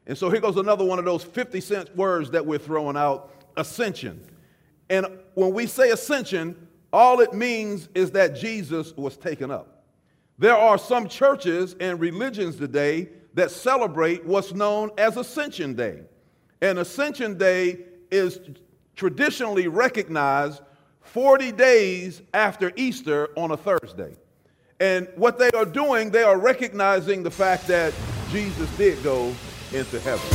And so here goes another one of those 50-cent words that we're throwing out, ascension. And when we say ascension, all it means is that Jesus was taken up. There are some churches and religions today that celebrate what's known as Ascension Day. And Ascension Day is traditionally recognized 40 days after Easter on a Thursday. And what they are doing, they are recognizing the fact that Jesus did go into heaven.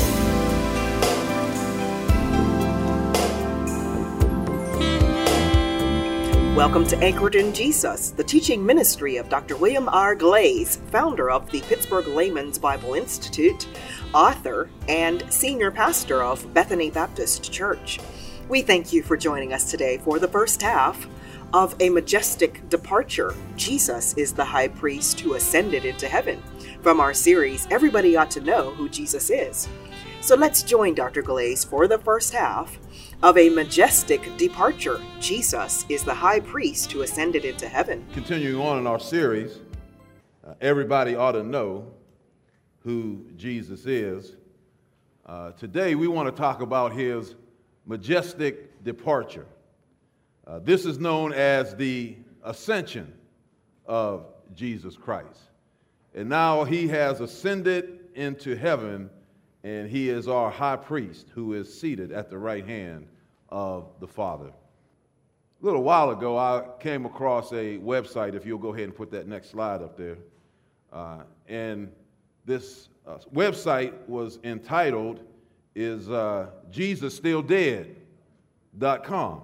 Welcome to Anchored in Jesus, the teaching ministry of Dr. William R. Glaze, founder of the Pittsburgh Layman's Bible Institute, author, and senior pastor of Bethany Baptist Church. We thank you for joining us today for the first half of A Majestic Departure. Jesus is the high priest who ascended into heaven, from our series, Everybody Ought to Know Who Jesus Is. So let's join Dr. Glaze for the first half of A Majestic Departure. Jesus is the high priest who ascended into heaven. Continuing on in our series, Everybody Ought to Know Who Jesus Is. Today we want to talk about his majestic departure. This is known as the ascension of Jesus Christ. And now he has ascended into heaven, and he is our high priest who is seated at the right hand of the Father. A little while ago, I came across a website, if you'll go ahead and put that next slide up there. And this website was entitled, Is Jesus Still Dead.com.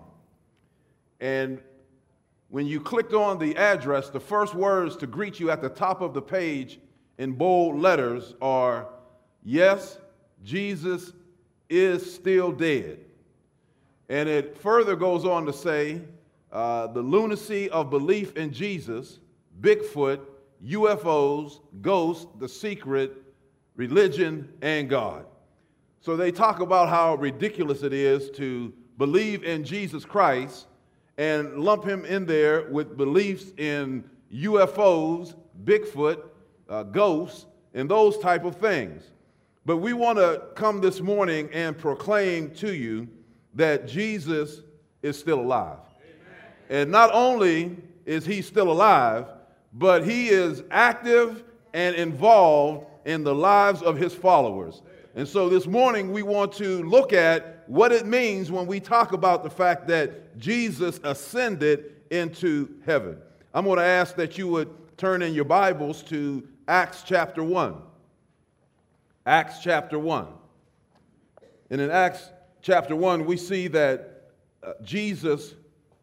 And when you clicked on the address, the first words to greet you at the top of the page in bold letters are, yes, Jesus is still dead. And it further goes on to say, the lunacy of belief in Jesus, Bigfoot, UFOs, ghosts, the secret, religion, and God. So they talk about how ridiculous it is to believe in Jesus Christ and lump him in there with beliefs in UFOs, Bigfoot, ghosts, and those type of things. But we want to come this morning and proclaim to you that Jesus is still alive. Amen. And not only is he still alive, but he is active and involved in the lives of his followers. And so this morning we want to look at what it means when we talk about the fact that Jesus ascended into heaven. I'm going to ask that you would turn in your Bibles to Acts chapter 1. Acts chapter 1. And in Acts chapter 1, we see that Jesus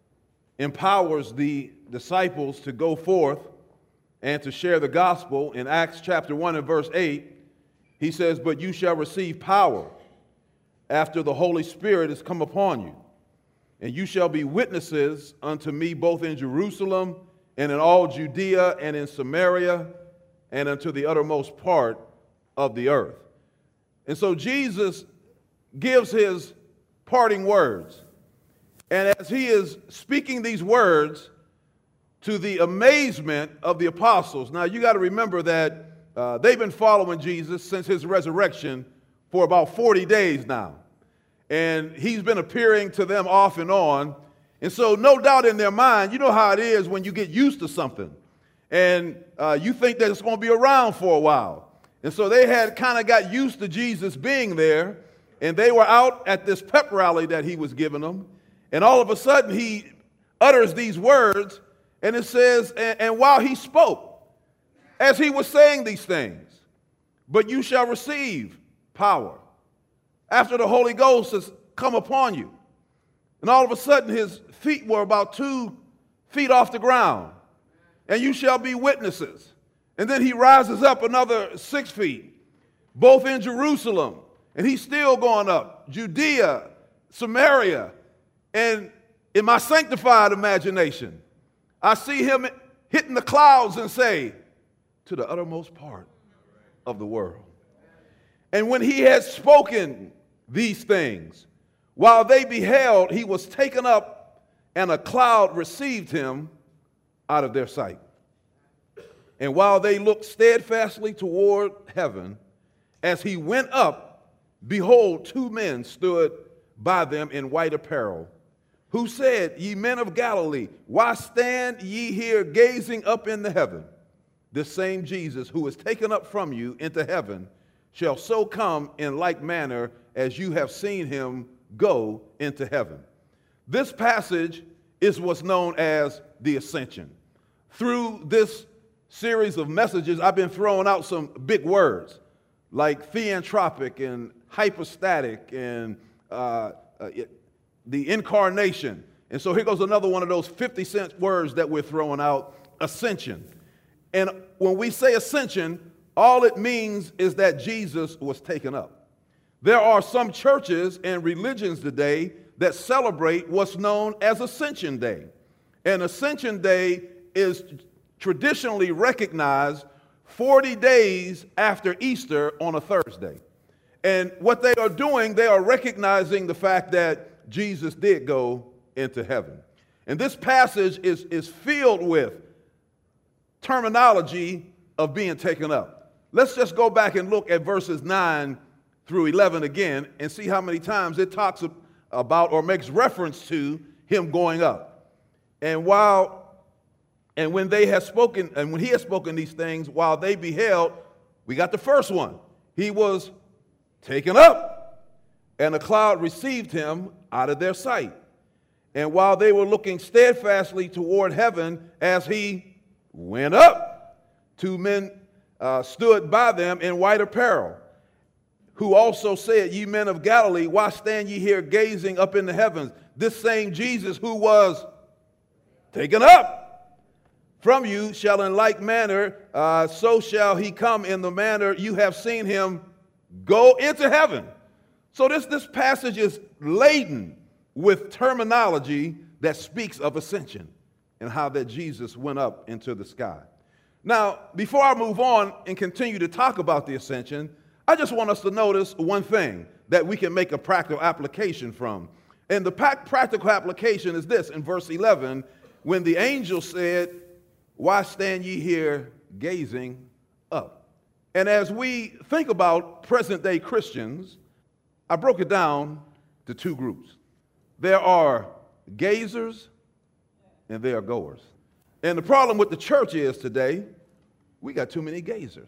empowers the disciples to go forth and to share the gospel. In Acts chapter 1 and verse 8, he says, "But you shall receive power after the Holy Spirit is come upon you, and you shall be witnesses unto me both in Jerusalem and in all Judea and in Samaria and unto the uttermost part of the earth." And so Jesus gives his parting words. And as he is speaking these words to the amazement of the apostles, now you got to remember that they've been following Jesus since his resurrection for about 40 days now. And he's been appearing to them off and on. And so no doubt in their mind, you know how it is when you get used to something. And you think that it's going to be around for a while. And so they had kind of got used to Jesus being there. And they were out at this pep rally that he was giving them. And all of a sudden he utters these words. And it says, and while he spoke, as he was saying these things, "But you shall receive power after the Holy Ghost has come upon you." And all of a sudden his feet were about 2 feet off the ground. "And you shall be witnesses." And then he rises up another 6 feet, both in Jerusalem, and he's still going up, Judea, Samaria. And in my sanctified imagination, I see him hitting the clouds and say, "To the uttermost part of the world." And when he had spoken these things, while they beheld, he was taken up, and a cloud received him out of their sight. And while they looked steadfastly toward heaven, as he went up, behold, two men stood by them in white apparel, who said, Ye men of Galilee, why stand ye here gazing up into heaven? This same Jesus who is taken up from you into heaven shall so come in like manner as you have seen him go into heaven. This passage is what's known as the Ascension. Through this series of messages, I've been throwing out some big words like theanthropic and hypostatic and the incarnation. And so here goes another one of those 50-cent words that we're throwing out, ascension. And when we say ascension, all it means is that Jesus was taken up. There are some churches and religions today that celebrate what's known as Ascension Day. And Ascension Day is traditionally recognized 40 days after Easter on a Thursday. And what they are doing, they are recognizing the fact that Jesus did go into heaven. And this passage is filled with terminology of being taken up. Let's just go back and look at verses 9 through 11 again and see how many times it talks about or makes reference to him going up. And when he had spoken these things, while they beheld, we got the first one. He was taken up, and a cloud received him out of their sight. And while they were looking steadfastly toward heaven as he went up, two men stood by them in white apparel, who also said, Ye men of Galilee, why stand ye here gazing up in the heavens? This same Jesus who was taken up from you shall in like manner, so shall he come in the manner you have seen him go into heaven. So this passage is laden with terminology that speaks of ascension and how that Jesus went up into the sky. Now, before I move on and continue to talk about the ascension, I just want us to notice one thing that we can make a practical application from. And the practical application is this: in verse 11, when the angel said, Why stand ye here gazing up? And as we think about present-day Christians, I broke it down to two groups. There are gazers and there are goers. And the problem with the church is today, we got too many gazers.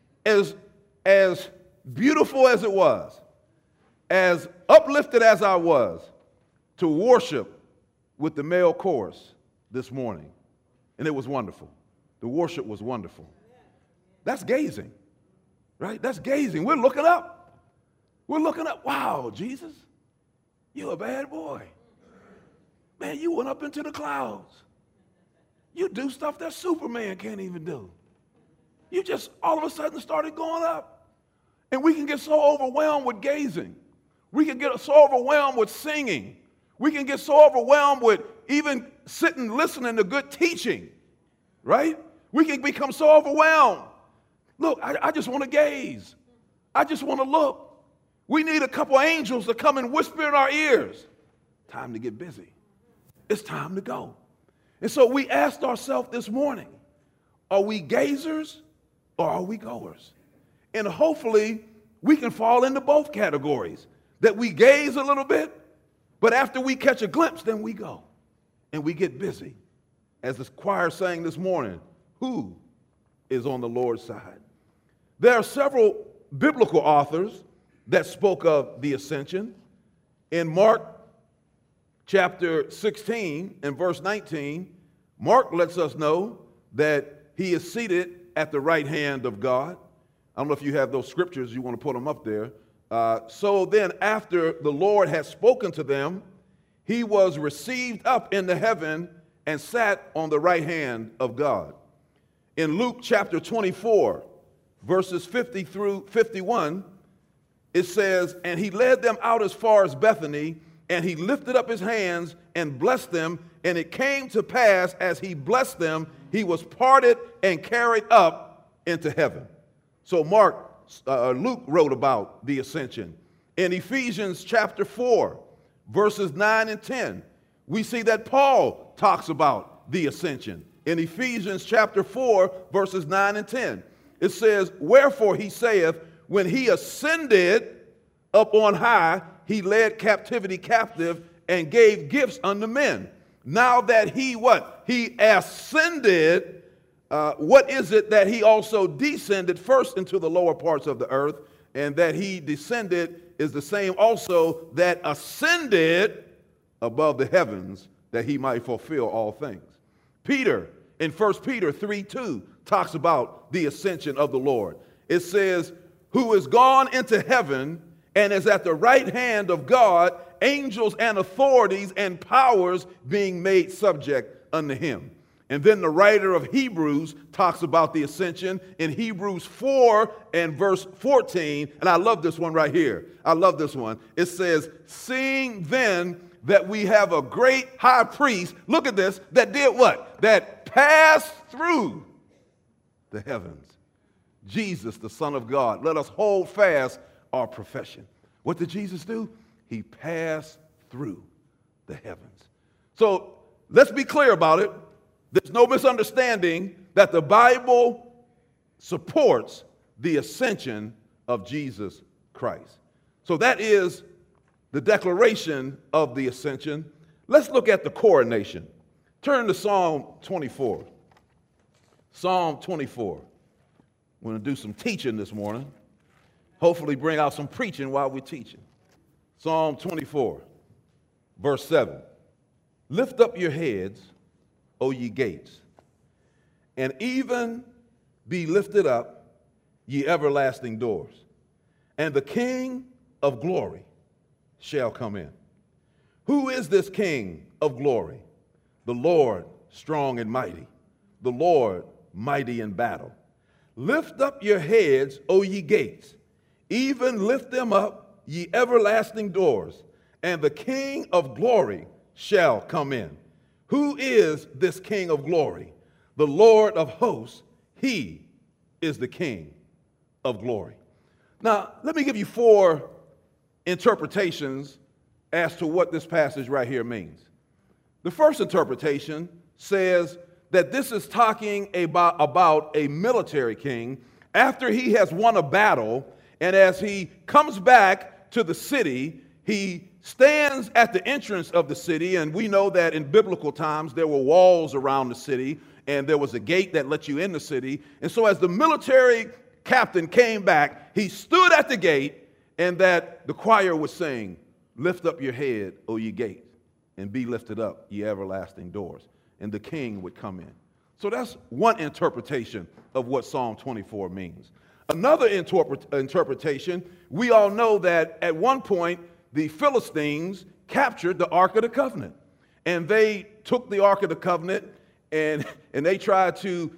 As beautiful as it was, as uplifted as I was to worship with the male chorus this morning, and it was wonderful. The worship was wonderful. That's gazing, right? That's gazing. We're looking up. We're looking up. Wow, Jesus, you're a bad boy. Man, you went up into the clouds. You do stuff that Superman can't even do. You just all of a sudden started going up. And we can get so overwhelmed with gazing. We can get so overwhelmed with singing. We can get so overwhelmed with even sitting listening to good teaching, right? We can become so overwhelmed. Look, I just want to gaze. I just want to look. We need a couple angels to come and whisper in our ears. Time to get busy. It's time to go. And so we asked ourselves this morning, are we gazers or are we goers? And hopefully we can fall into both categories, that we gaze a little bit, but after we catch a glimpse, then we go and we get busy. As the choir sang this morning, who is on the Lord's side? There are several biblical authors that spoke of the ascension. In Mark chapter 16 and verse 19, Mark lets us know that he is seated at the right hand of God. I don't know if you have those scriptures, you want to put them up there. So then after the Lord had spoken to them, he was received up into heaven and sat on the right hand of God. In Luke chapter 24, verses 50 through 51, it says, And he led them out as far as Bethany, and he lifted up his hands and blessed them. And it came to pass, as he blessed them, he was parted and carried up into heaven. So Luke wrote about the ascension. In Ephesians chapter 4, verses 9 and 10, we see that Paul talks about the ascension. In Ephesians chapter 4, verses 9 and 10, it says, Wherefore he saith, when he ascended up on high, he led captivity captive and gave gifts unto men. Now that he what? He ascended, what is it that he also descended first into the lower parts of the earth, and that he descended is the same also that ascended above the heavens, that he might fulfill all things. Peter, in 1 Peter 3:2, talks about the ascension of the Lord. It says, who is gone into heaven and is at the right hand of God, angels and authorities and powers being made subject unto him. And then the writer of Hebrews talks about the ascension in Hebrews 4 and verse 14. And I love this one right here. I love this one. It says, seeing then that we have a great high priest, look at this, that did what? That passed through the heavens. Jesus, the Son of God. Let us hold fast our profession. What did Jesus do? He passed through the heavens. So let's be clear about it. There's no misunderstanding that the Bible supports the ascension of Jesus Christ. So that is the declaration of the ascension. Let's look at the coronation. Turn to Psalm 24. Psalm 24. We're going to do some teaching this morning. Hopefully bring out some preaching while we're teaching. Psalm 24, verse 7. Lift up your heads, O ye gates, and even be lifted up, ye everlasting doors, and the King of glory shall come in. Who is this King of glory? The Lord strong and mighty, the Lord mighty in battle. Lift up your heads, O ye gates, even lift them up, ye everlasting doors, and the King of glory shall come in. Who is this King of glory? The Lord of hosts, he is the King of glory. Now, let me give you 4 interpretations as to what this passage right here means. The first interpretation says that this is talking about a military king after he has won a battle, and as he comes back to the city, he stands at the entrance of the city, and we know that in biblical times there were walls around the city, and there was a gate that let you in the city. And so as the military captain came back, he stood at the gate, and that the choir was saying, lift up your head, O ye gates, and be lifted up, ye everlasting doors. And the king would come in. So that's one interpretation of what Psalm 24 means. Another interpretation, we all know that at one point, the Philistines captured the Ark of the Covenant. And they took the Ark of the Covenant and they tried to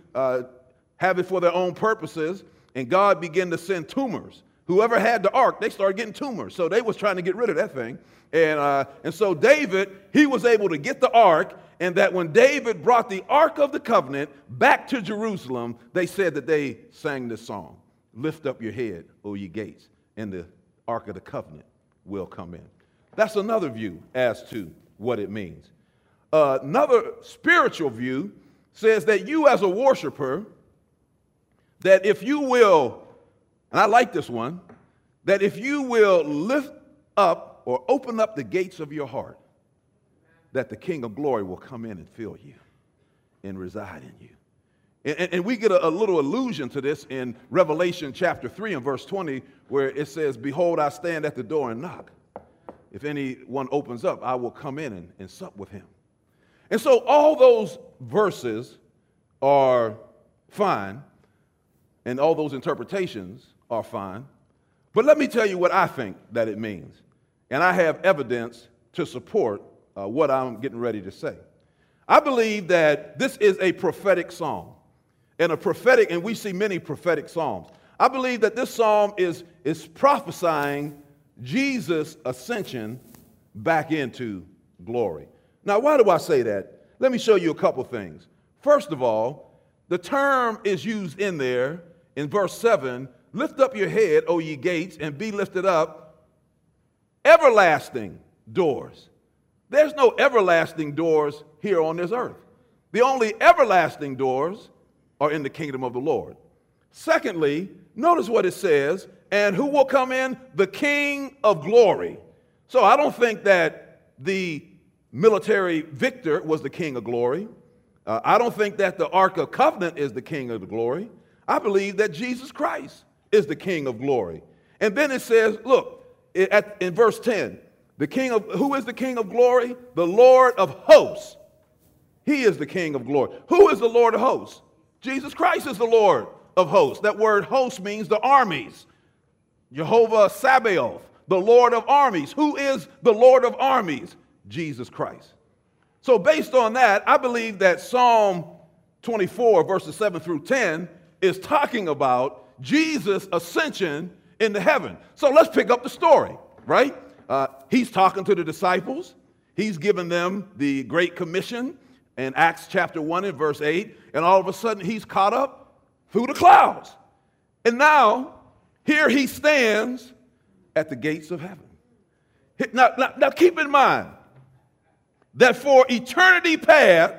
have it for their own purposes. And God began to send tumors. Whoever had the ark, they started getting tumors. So they was trying to get rid of that thing. And so David, he was able to get the ark. And that when David brought the Ark of the Covenant back to Jerusalem, they said that they sang this song. Lift up your head, O ye gates, and the Ark of the Covenant will come in. That's another view as to what it means. Another spiritual view says that you as a worshiper, that if you will, and I like this one, that if you will lift up or open up the gates of your heart, that the King of glory will come in and fill you and reside in you. And we get a little allusion to this in Revelation chapter 3 and verse 20, where it says, behold, I stand at the door and knock. If anyone opens up, I will come in and sup with him. And so all those verses are fine, and all those interpretations are fine. But let me tell you what I think that it means. And I have evidence to support what I'm getting ready to say. I believe that this is a prophetic psalm. And we see many prophetic psalms. I believe that this psalm is prophesying Jesus' ascension back into glory. Now, why do I say that? Let me show you a couple things. First of all, the term is used in there in verse 7, lift up your head, O ye gates, and be lifted up, everlasting doors. There's no everlasting doors here on this earth. The only everlasting doors are in the kingdom of the Lord. Secondly, notice what it says, And who will come in? The King of glory. So I don't think that the military victor was the King of glory. I don't think that the Ark of Covenant is the King of the glory. I believe that Jesus Christ is the King of glory. And then it says, look, in verse 10, who is the King of glory? The Lord of hosts. He is the King of glory. Who is the Lord of hosts? Jesus Christ is the Lord of hosts. That word host means the armies. Jehovah Sabaoth, the Lord of armies. Who is the Lord of armies? Jesus Christ. So based on that, I believe that Psalm 24, verses 7 through 10, is talking about Jesus' ascension into heaven. So let's pick up the story, right? He's talking to the disciples. He's given them the Great Commission in Acts chapter 1 and verse 8. And all of a sudden, he's caught up through the clouds. And now, here he stands at the gates of heaven. Now keep in mind that for eternity past,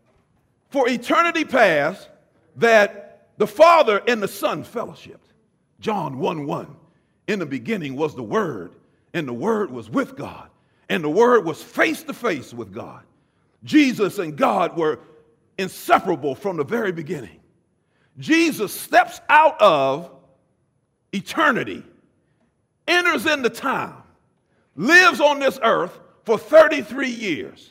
that the Father and the Son fellowshiped. John 1:1. In the beginning was the Word, and the Word was with God, and the Word was face to face with God. Jesus and God were inseparable from the very beginning. Jesus steps out of eternity, enters into time, lives on this earth for 33 years,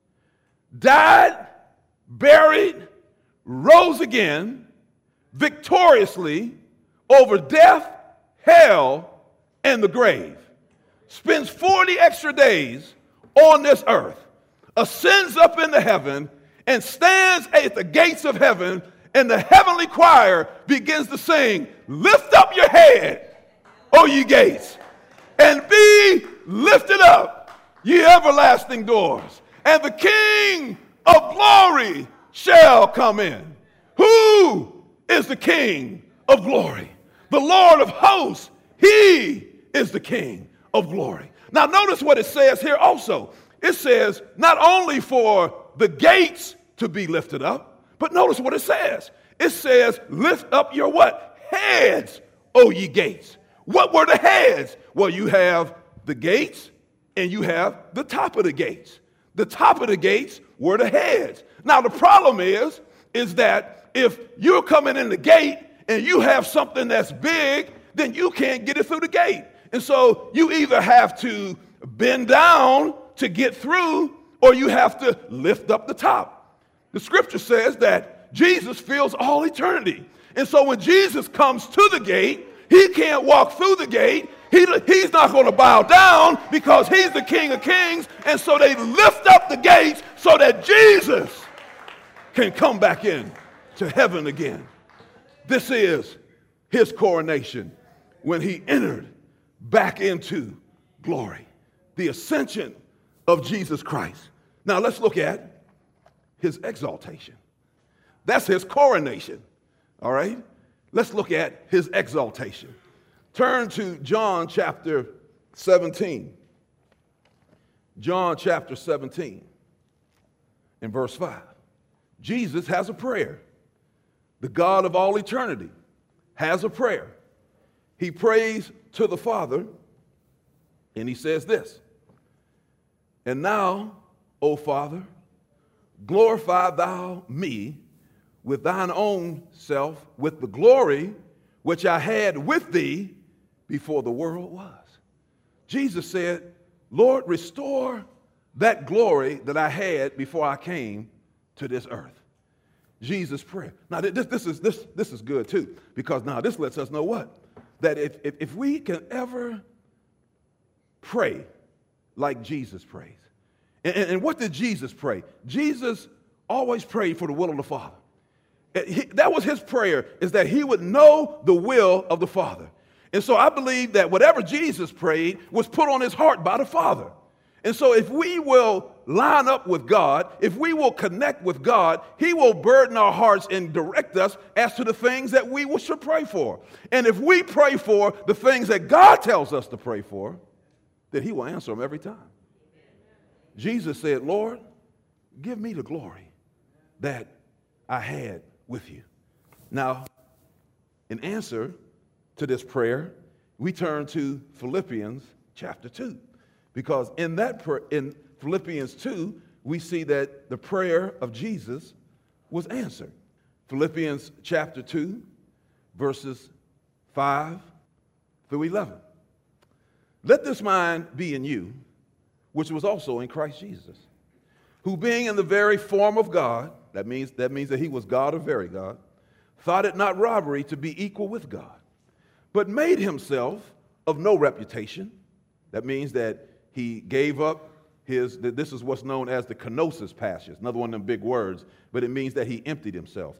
died, buried, rose again, victoriously over death, hell, and the grave, spends 40 extra days on this earth, ascends up into heaven, and stands at the gates of heaven, and the heavenly choir begins to sing, "Lift up your head, O ye gates, and be lifted up, ye everlasting doors, and the King of glory shall come in." Who is the King of glory? The Lord of hosts. He is the King of glory. Now notice what it says here also. It says not only for the gates to be lifted up, but notice what it says. It says, lift up your what? Heads, O ye gates. What were the heads? Well, you have the gates and you have the top of the gates. The top of the gates were the heads. Now the problem is that if you're coming in the gate and you have something that's big, then you can't get it through the gate. And so you either have to bend down to get through, or you have to lift up the top. The scripture says that Jesus fills all eternity. And so when Jesus comes to the gate, he can't walk through the gate. He's not going to bow down because he's the King of Kings. And so they lift up the gates so that Jesus can come back in to heaven again. This is his coronation when he entered back into glory. The ascension of Jesus Christ. Now let's look at his exaltation. That's his coronation. All right? Let's look at his exaltation. Turn to John chapter 17. John chapter 17 and verse 5. Jesus has a prayer. The God of all eternity has a prayer. He prays to the Father, and he says this, "And now, O Father, glorify thou me with thine own self, with the glory which I had with thee before the world was." Jesus said, Lord, restore that glory that I had before I came to this earth. Jesus' prayer. Now, this is good too, because now this lets us know what? That if we can ever pray like Jesus prays. And what did Jesus pray? Jesus always prayed for the will of the Father. That was his prayer, is that he would know the will of the Father. And so I believe that whatever Jesus prayed was put on his heart by the Father. And so if we will line up with God, if we will connect with God, he will burden our hearts and direct us as to the things that we should pray for. And if we pray for the things that God tells us to pray for, then he will answer them every time. Jesus said, Lord, give me the glory that I had with you. Now, in answer to this prayer, we turn to Philippians chapter 2, because in Philippians 2, we see that the prayer of Jesus was answered. Philippians chapter 2, verses 5 through 11. Let this mind be in you, which was also in Christ Jesus, who being in the very form of God, that means that he was God or very God, thought it not robbery to be equal with God, but made himself of no reputation. That means that he gave up this is what's known as the kenosis passage, another one of them big words, but it means that he emptied himself,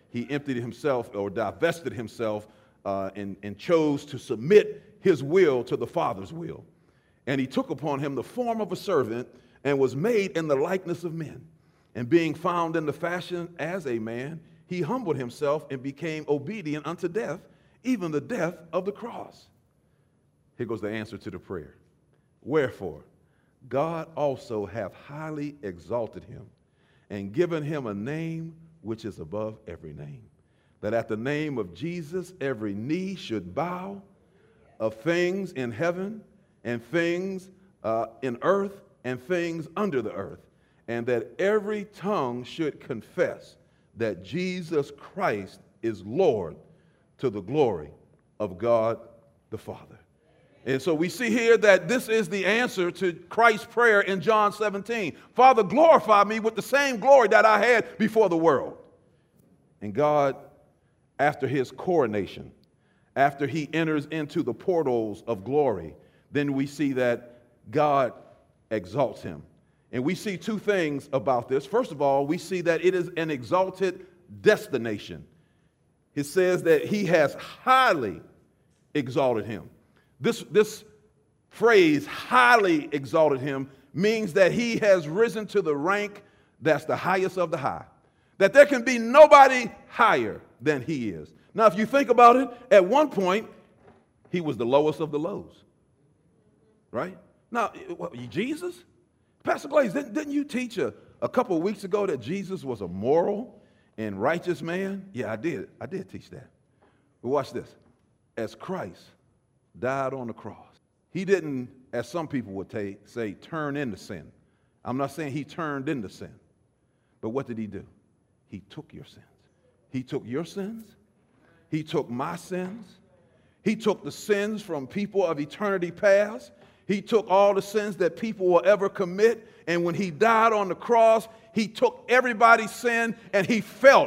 or divested himself and chose to submit his will to the Father's will. And he took upon him the form of a servant and was made in the likeness of men. And being found in the fashion as a man, he humbled himself and became obedient unto death, even the death of the cross. Here goes the answer to the prayer. Wherefore, God also hath highly exalted him and given him a name which is above every name, that at the name of Jesus every knee should bow, of things in heaven and things in earth and things under the earth, and that every tongue should confess that Jesus Christ is Lord, to the glory of God the Father. And so we see here that this is the answer to Christ's prayer in John 17. Father, glorify me with the same glory that I had before the world. And God, after his coronation, after he enters into the portals of glory, then we see that God exalts him. And we see two things about this. First of all, we see that it is an exalted destination. It says that he has highly exalted him. This phrase, highly exalted him, means that he has risen to the rank that's the highest of the high. That there can be nobody higher than he is. Now, if you think about it, at one point, he was the lowest of the lows. Right? Now, Jesus? Pastor Glaze, didn't you teach a couple of weeks ago that Jesus was a moral and righteous man? Yeah, I did. I did teach that. But watch this. As Christ died on the cross, he didn't, as some people would say, turn into sin. I'm not saying he turned into sin. But what did he do? He took your sins. He took your sins. He took my sins. He took the sins from people of eternity past. He took all the sins that people will ever commit. And when he died on the cross, he took everybody's sin and he felt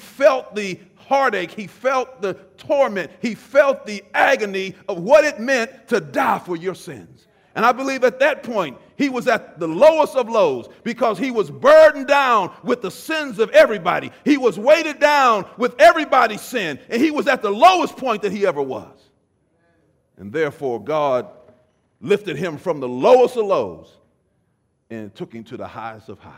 the heartache, he felt the torment, he felt the agony of what it meant to die for your sins. And I believe at that point, he was at the lowest of lows because he was burdened down with the sins of everybody. He was weighted down with everybody's sin, and he was at the lowest point that he ever was. And therefore, God lifted him from the lowest of lows and took him to the highest of highs.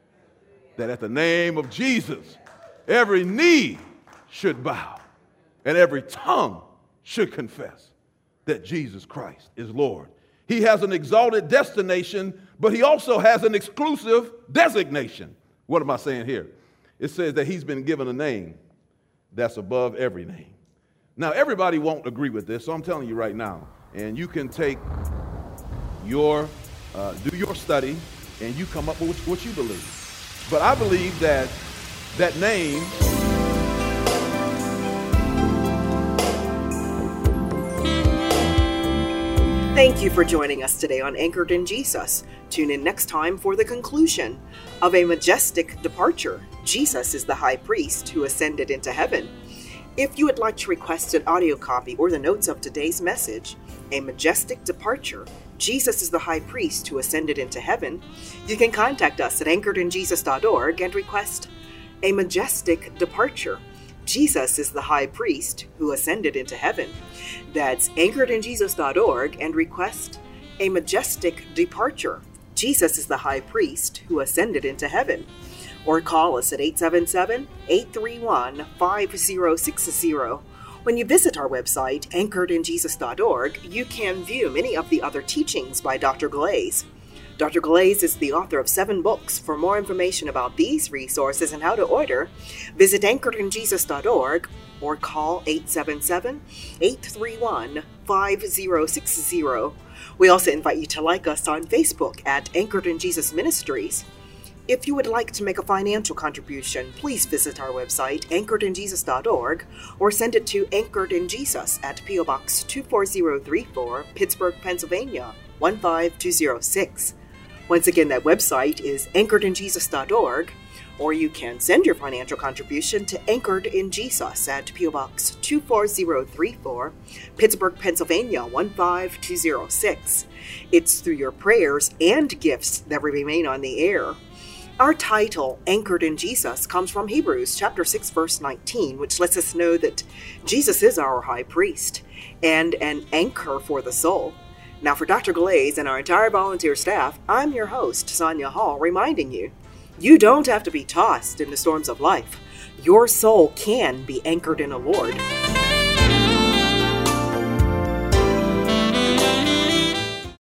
That at the name of Jesus, every knee should bow and every tongue should confess that Jesus Christ is Lord. He has an exalted destination, but he also has an exclusive designation. What am I saying here? It says that he's been given a name that's above every name. Now, everybody won't agree with this, so I'm telling you right now, and you can take do your study, and you come up with what you believe. But I believe that name Thank you for joining us today on Anchored in Jesus. Tune in next time for the conclusion of A Majestic Departure. Jesus is the high priest who ascended into heaven. If you would like to request an audio copy or the notes of today's message, A Majestic Departure, Jesus is the high priest who ascended into heaven, you can contact us at anchoredinjesus.org and request A Majestic Departure. Jesus is the high priest who ascended into heaven. That's anchoredinjesus.org and request A Majestic Departure. Jesus is the high priest who ascended into heaven. Or call us at 877-831-5060. When you visit our website, anchoredinjesus.org, you can view many of the other teachings by Dr. Glaze. Dr. Glaze is the author of 7 books. For more information about these resources and how to order, visit anchoredinjesus.org or call 877-831-5060. 5060. We also invite you to like us on Facebook at Anchored in Jesus Ministries. If you would like to make a financial contribution, please visit our website, anchoredinjesus.org, or send it to Anchored in Jesus at P.O. Box 24034, Pittsburgh, Pennsylvania, 15206. Once again, that website is anchoredinjesus.org, or you can send your financial contribution to Anchored in Jesus at P.O. Box 24034, Pittsburgh, Pennsylvania, 15206. It's through your prayers and gifts that we remain on the air. Our title, Anchored in Jesus, comes from Hebrews chapter 6, verse 19, which lets us know that Jesus is our high priest and an anchor for the soul. Now, for Dr. Glaze and our entire volunteer staff, I'm your host, Sonia Hall, reminding you, you don't have to be tossed in the storms of life. Your soul can be anchored in the Lord.